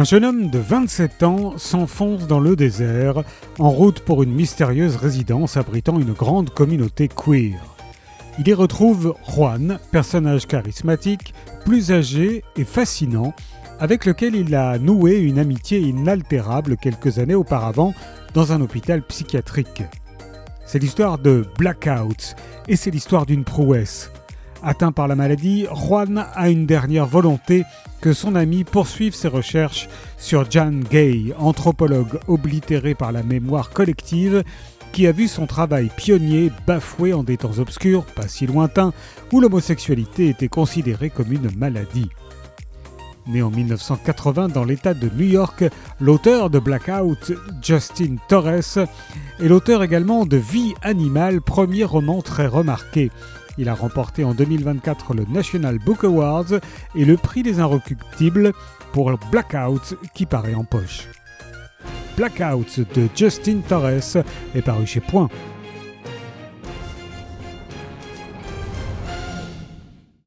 Un jeune homme de 27 ans s'enfonce dans le désert, en route pour une mystérieuse résidence abritant une grande communauté queer. Il y retrouve Juan, personnage charismatique, plus âgé et fascinant, avec lequel il a noué une amitié inaltérable quelques années auparavant dans un hôpital psychiatrique. C'est l'histoire de Blackout, et c'est l'histoire d'une prouesse. Atteint par la maladie, Juan a une dernière volonté, que son ami poursuive ses recherches sur Jan Gay, anthropologue oblitéré par la mémoire collective, qui a vu son travail pionnier bafoué en des temps obscurs, pas si lointains, où l'homosexualité était considérée comme une maladie. Né en 1980 dans l'État de New York, l'auteur de Blackout, Justin Torres, est l'auteur également de Vie animale, premier roman très remarqué. Il a remporté en 2024 le National Book Awards et le prix des Inrecuptibles pour Blackout qui paraît en poche. Blackout de Justin Torres est paru chez Point.